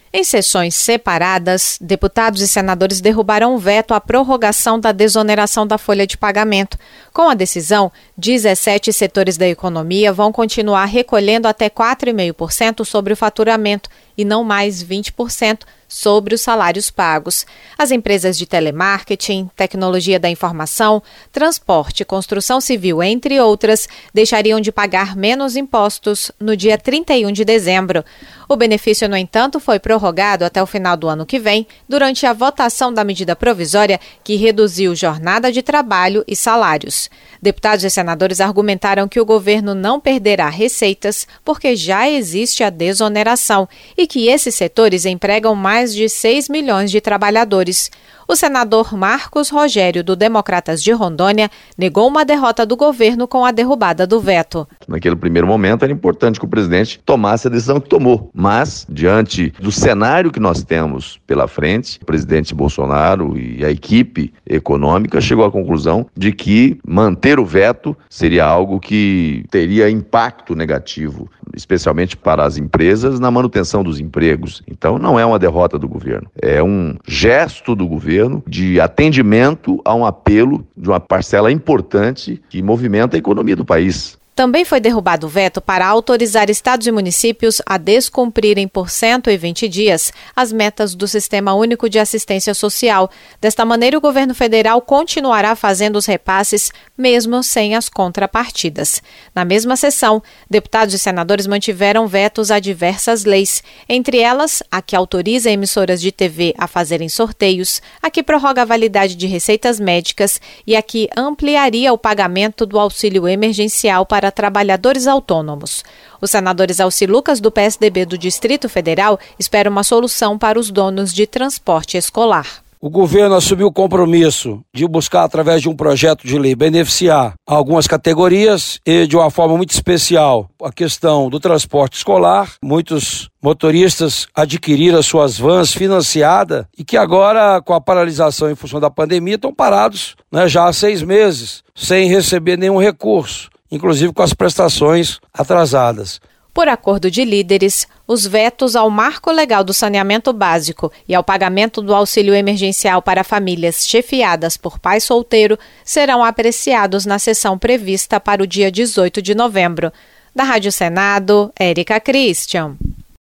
Em sessões separadas, deputados e senadores derrubaram o veto à prorrogação da desoneração da folha de pagamento. Com a decisão, 17 setores da economia vão continuar recolhendo até 4,5% sobre o faturamento e não mais 20% sobre os salários pagos. As empresas de telemarketing, tecnologia da informação, transporte, construção civil, entre outras, deixariam de pagar menos impostos no dia 31 de dezembro. O benefício, no entanto, foi prorrogado até o final do ano que vem, durante a votação da medida provisória que reduziu jornada de trabalho e salários. Deputados e senadores argumentaram que o governo não perderá receitas porque já existe a desoneração e que esses setores empregam mais de 6 milhões de trabalhadores. O senador Marcos Rogério, do Democratas de Rondônia, negou uma derrota do governo com a derrubada do veto. Naquele primeiro momento era importante que o presidente tomasse a decisão que tomou, mas diante do cenário que nós temos pela frente, o presidente Bolsonaro e a equipe econômica chegou à conclusão de que manter o veto seria algo que teria impacto negativo, especialmente para as empresas, na manutenção dos empregos. Então não é uma derrota do governo, é um gesto do governo de atendimento a um apelo de uma parcela importante que movimenta a economia do país. Também foi derrubado o veto para autorizar estados e municípios a descumprirem por 120 dias as metas do Sistema Único de Assistência Social. Desta maneira, o governo federal continuará fazendo os repasses, mesmo sem as contrapartidas. Na mesma sessão, deputados e senadores mantiveram vetos a diversas leis, entre elas a que autoriza emissoras de TV a fazerem sorteios, a que prorroga a validade de receitas médicas e a que ampliaria o pagamento do auxílio emergencial para trabalhadores autônomos. Os senadores Alci Lucas, do PSDB do Distrito Federal, esperam uma solução para os donos de transporte escolar. O governo assumiu o compromisso de buscar, através de um projeto de lei, beneficiar algumas categorias e, de uma forma muito especial, a questão do transporte escolar. Muitos motoristas adquiriram as suas vans financiadas e que agora, com a paralisação em função da pandemia, estão parados, já há 6 meses, sem receber nenhum recurso, inclusive com as prestações atrasadas. Por acordo de líderes, os vetos ao marco legal do saneamento básico e ao pagamento do auxílio emergencial para famílias chefiadas por pai solteiro serão apreciados na sessão prevista para o dia 18 de novembro. Da Rádio Senado, Érica Christian.